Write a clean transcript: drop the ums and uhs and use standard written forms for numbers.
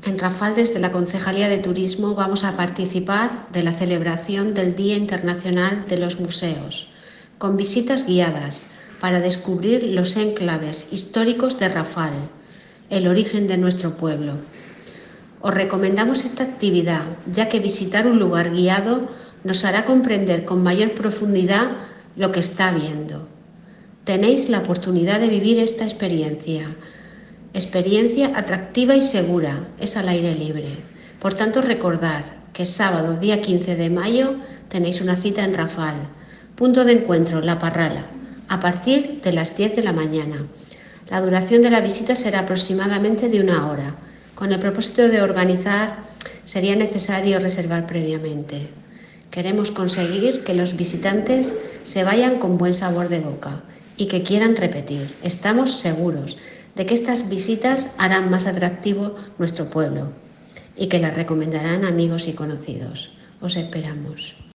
En Rafal, desde la Concejalía de Turismo, vamos a participar de la celebración del Día Internacional de los Museos, con visitas guiadas para descubrir los enclaves históricos de Rafal, el origen de nuestro pueblo. Os recomendamos esta actividad, ya que visitar un lugar guiado nos hará comprender con mayor profundidad lo que está viendo. Tenéis la oportunidad de vivir esta experiencia atractiva y segura, es al aire libre. Por tanto, recordad que sábado, día 15 de mayo, tenéis una cita en Rafal, punto de encuentro La Parrala, a partir de las 10 de la mañana. La duración de la visita será aproximadamente de 1 hora. Con el propósito de organizar, sería necesario reservar previamente. Queremos conseguir que los visitantes se vayan con buen sabor de boca y que quieran repetir. Estamos seguros de que estas visitas harán más atractivo nuestro pueblo y que las recomendarán amigos y conocidos. Os esperamos.